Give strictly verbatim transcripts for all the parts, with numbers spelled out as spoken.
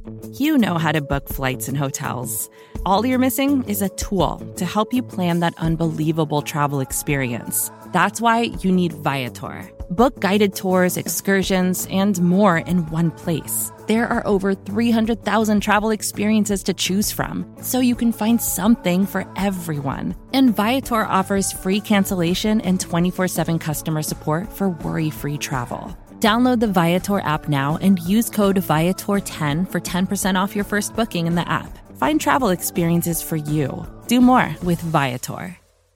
You know how to book flights and hotels. All you're missing is a tool to help you plan that unbelievable travel experience. That's why you need Viator. Book guided tours, excursions, and more in one place. There are over three hundred thousand travel experiences to choose from, so you can find something for everyone. And Viator offers free cancellation and twenty-four seven customer support for worry-free travel. Download the Viator app now and use code Viator ten for ten percent off your first booking in the app. Find travel experiences for you. Do more with Viator.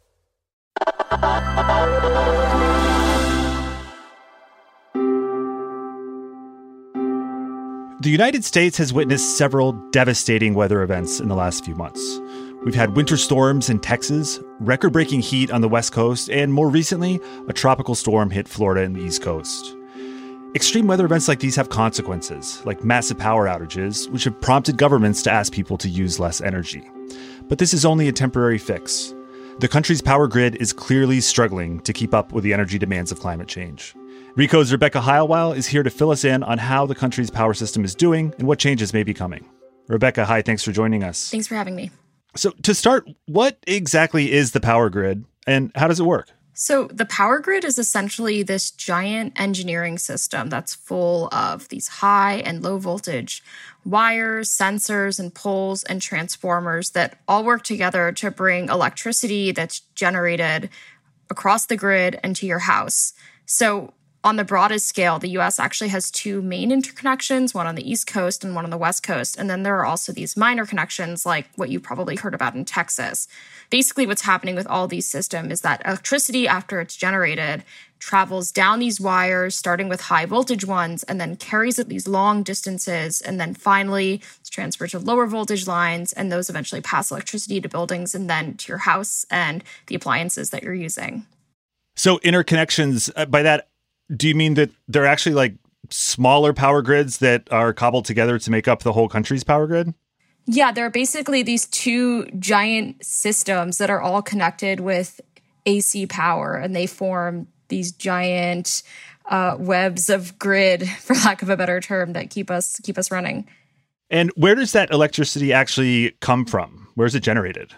The United States has witnessed several devastating weather events in the last few months. We've had winter storms in Texas, record-breaking heat on the West Coast, and more recently, a tropical storm hit Florida and the East Coast. Extreme weather events like these have consequences, like massive power outages, which have prompted governments to ask people to use less energy. But this is only a temporary fix. The country's power grid is clearly struggling to keep up with the energy demands of climate change. Reco's Rebecca Heilweil is here to fill us in on how the country's power system is doing and what changes may be coming. Rebecca, hi, thanks for joining us. Thanks for having me. So to start, what exactly is the power grid and how does it work? So the power grid is essentially this giant engineering system that's full of these high and low voltage wires, sensors, and poles and transformers that all work together to bring electricity that's generated across the grid and to your house. So on the broadest scale, the U S actually has two main interconnections, one on the East Coast and one on the West Coast. And then there are also these minor connections like what you probably heard about in Texas. Basically, what's happening with all these systems is that electricity, after it's generated, travels down these wires, starting with high voltage ones, and then carries it these long distances. And then finally, it's transferred to lower voltage lines, and those eventually pass electricity to buildings and then to your house and the appliances that you're using. So interconnections, uh, by that, do you mean that they're actually like smaller power grids that are cobbled together to make up the whole country's power grid? Yeah, there are basically these two giant systems that are all connected with A C power, and they form these giant uh, webs of grid, for lack of a better term, that keep us keep us running. And where does that electricity actually come from? Where is it generated?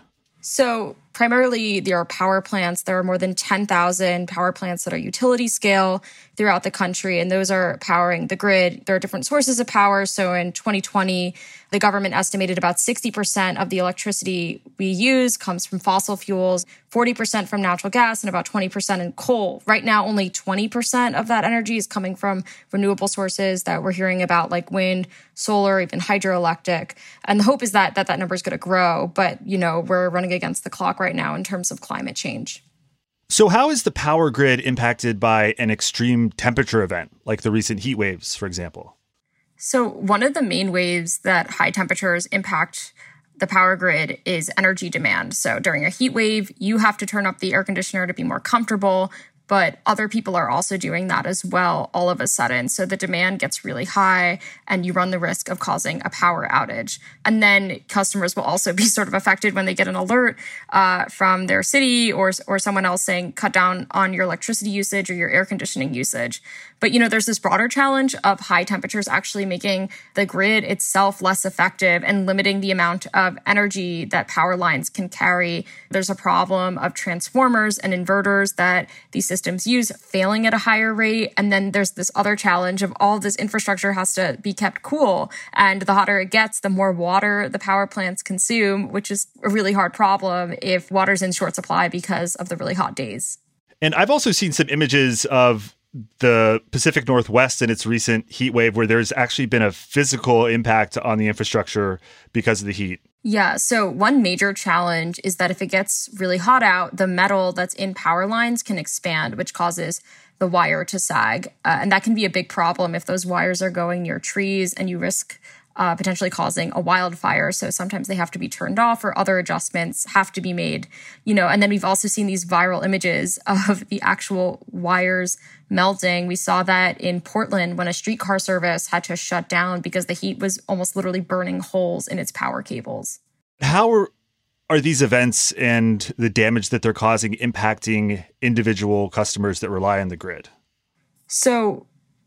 So primarily, there are power plants. There are more than ten thousand power plants that are utility scale throughout the country, and those are powering the grid. There are different sources of power. So in twenty twenty, the government estimated about sixty percent of the electricity we use comes from fossil fuels, forty percent from natural gas, and about twenty percent in coal. Right now, only twenty percent of that energy is coming from renewable sources that we're hearing about, like wind, solar, even hydroelectric. And the hope is that that, that number is going to grow. But, you know, we're running against the clock right now in terms of climate change. So how is the power grid impacted by an extreme temperature event, like the recent heat waves, for example? So one of the main ways that high temperatures impact the power grid is energy demand. So during a heat wave, you have to turn up the air conditioner to be more comfortable, but other people are also doing that as well all of a sudden. So the demand gets really high and you run the risk of causing a power outage. And then customers will also be sort of affected when they get an alert uh, from their city or, or someone else saying, cut down on your electricity usage or your air conditioning usage. But, you know, there's this broader challenge of high temperatures actually making the grid itself less effective and limiting the amount of energy that power lines can carry. There's a problem of transformers and inverters that these systems use failing at a higher rate. And then there's this other challenge of all of this infrastructure has to be kept cool. And the hotter it gets, the more water the power plants consume, which is a really hard problem if water's in short supply because of the really hot days. And I've also seen some images of the Pacific Northwest in its recent heat wave where there's actually been a physical impact on the infrastructure because of the heat. Yeah, so one major challenge is that if it gets really hot out, the metal that's in power lines can expand, which causes the wire to sag. Uh, and that can be a big problem if those wires are going near trees and you risk Uh, potentially causing a wildfire. So sometimes they have to be turned off or other adjustments have to be made, you know, and then we've also seen these viral images of the actual wires melting. We saw that in Portland when a streetcar service had to shut down because the heat was almost literally burning holes in its power cables. How are, are these events and the damage that they're causing impacting individual customers that rely on the grid? So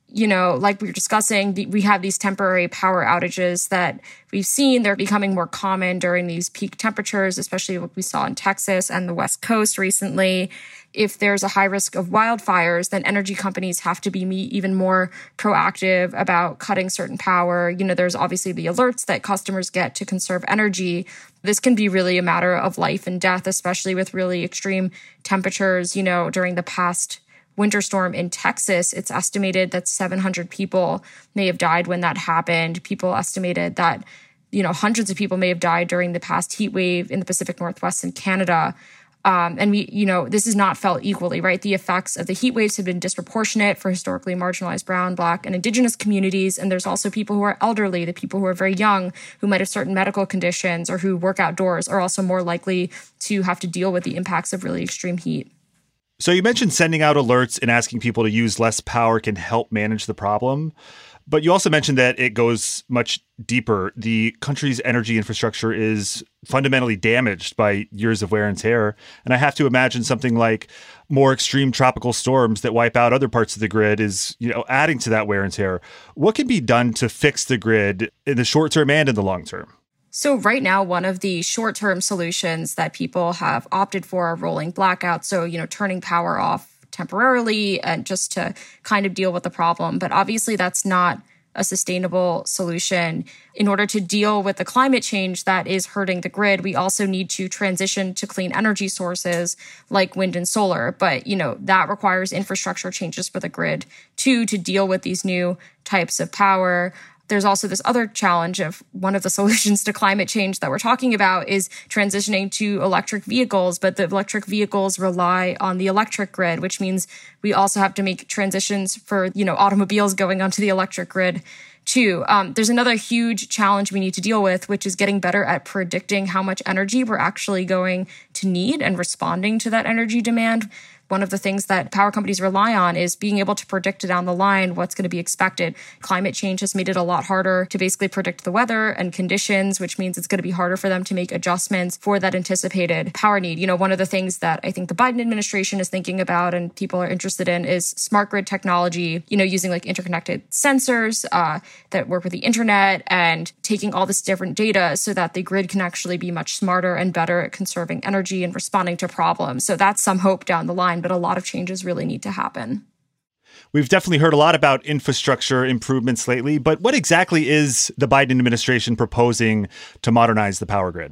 you know, like we were discussing, we have these temporary power outages that we've seen. They're becoming more common during these peak temperatures, especially what we saw in Texas and the West Coast recently. If there's a high risk of wildfires, then energy companies have to be even more proactive about cutting certain power. You know, there's obviously the alerts that customers get to conserve energy. This can be really a matter of life and death, especially with really extreme temperatures. You know, during the past winter storm in Texas, it's estimated that seven hundred people may have died when that happened. People estimated that, you know, hundreds of people may have died during the past heat wave in the Pacific Northwest and Canada. Um, and we, you know, this is not felt equally, right? The effects of the heat waves have been disproportionate for historically marginalized Brown, Black, and Indigenous communities. And there's also people who are elderly, the people who are very young, who might have certain medical conditions or who work outdoors are also more likely to have to deal with the impacts of really extreme heat. So you mentioned sending out alerts and asking people to use less power can help manage the problem. But you also mentioned that it goes much deeper. The country's energy infrastructure is fundamentally damaged by years of wear and tear. And I have to imagine something like more extreme tropical storms that wipe out other parts of the grid is, you know, adding to that wear and tear. What can be done to fix the grid in the short term and in the long term? So right now, one of the short-term solutions that people have opted for are rolling blackouts. So, you know, turning power off temporarily and just to kind of deal with the problem. But obviously, that's not a sustainable solution. In order to deal with the climate change that is hurting the grid, we also need to transition to clean energy sources like wind and solar. But, you know, that requires infrastructure changes for the grid, too, to deal with these new types of power. There's also this other challenge of one of the solutions to climate change that we're talking about is transitioning to electric vehicles, but the electric vehicles rely on the electric grid, which means we also have to make transitions for, you know, automobiles going onto the electric grid too. Um, there's another huge challenge we need to deal with, which is getting better at predicting how much energy we're actually going to need and responding to that energy demand. One of the things that power companies rely on is being able to predict down the line what's going to be expected. Climate change has made it a lot harder to basically predict the weather and conditions, which means it's going to be harder for them to make adjustments for that anticipated power need. You know, one of the things that I think the Biden administration is thinking about and people are interested in is smart grid technology, you know, using like interconnected sensors uh, that work with the internet and taking all this different data so that the grid can actually be much smarter and better at conserving energy and responding to problems. So that's some hope down the line. But a lot of changes really need to happen. We've definitely heard a lot about infrastructure improvements lately, but what exactly is the Biden administration proposing to modernize the power grid?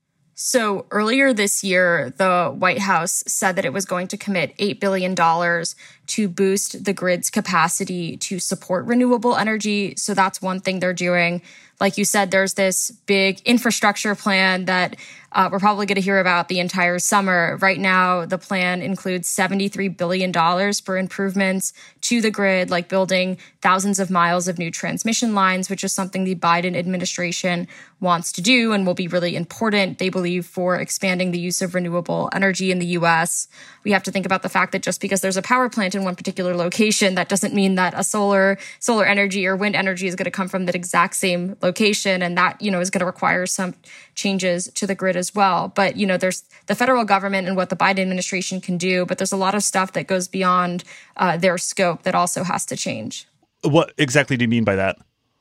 So earlier this year, the White House said that it was going to commit eight billion dollars to boost the grid's capacity to support renewable energy. So that's one thing they're doing. Like you said, there's this big infrastructure plan that uh, we're probably going to hear about the entire summer. Right now, the plan includes seventy-three billion dollars for improvements to the grid, like building thousands of miles of new transmission lines, which is something the Biden administration wants to do and will be really important, they believe, for expanding the use of renewable energy in the U S. We have to think about the fact that just because there's a power plant in one particular location, that doesn't mean that a solar solar energy or wind energy is going to come from that exact same location. And that, you know, is going to require some changes to the grid as well. But, you know, there's the federal government and what the Biden administration can do, but there's a lot of stuff that goes beyond uh, their scope that also has to change. What exactly do you mean by that?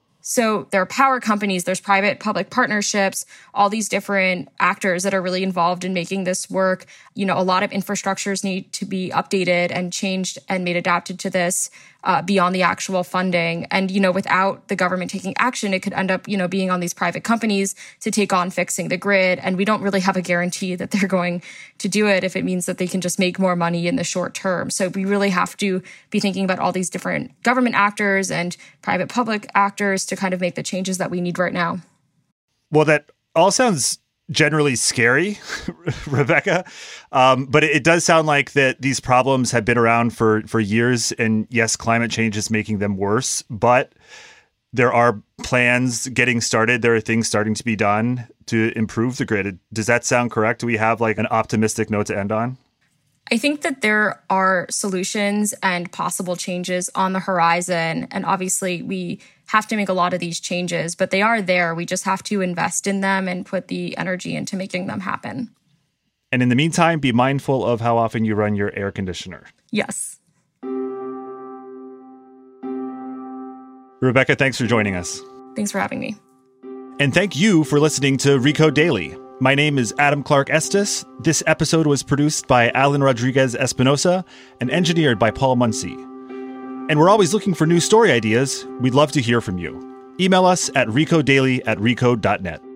So there are power companies, there's private-public partnerships, all these different actors that are really involved in making this work. You know, a lot of infrastructures need to be updated and changed and made adapted to this uh, beyond the actual funding. And, you know, without the government taking action, it could end up, you know, being on these private companies to take on fixing the grid. And we don't really have a guarantee that they're going to do it if it means that they can just make more money in the short term. So we really have to be thinking about all these different government actors and private-public actors to kind of make the changes that we need right now. Well, that all sounds generally scary, Rebecca. Um, but it, it does sound like that these problems have been around for, for years. And yes, climate change is making them worse, but there are plans getting started. There are things starting to be done to improve the grid. Does that sound correct? Do we have like an optimistic note to end on? I think that there are solutions and possible changes on the horizon. And obviously, we have to make a lot of these changes, but they are there. We just have to invest in them and put the energy into making them happen. And in the meantime, be mindful of how often you run your air conditioner. Yes. Rebecca, thanks for joining us. Thanks for having me. And thank you for listening to Recode Daily. My name is Adam Clark Estes. This episode was produced by Alan Rodriguez Espinosa and engineered by Paul Muncy. And we're always looking for new story ideas. We'd love to hear from you. Email us at recodedaily at recode dot net.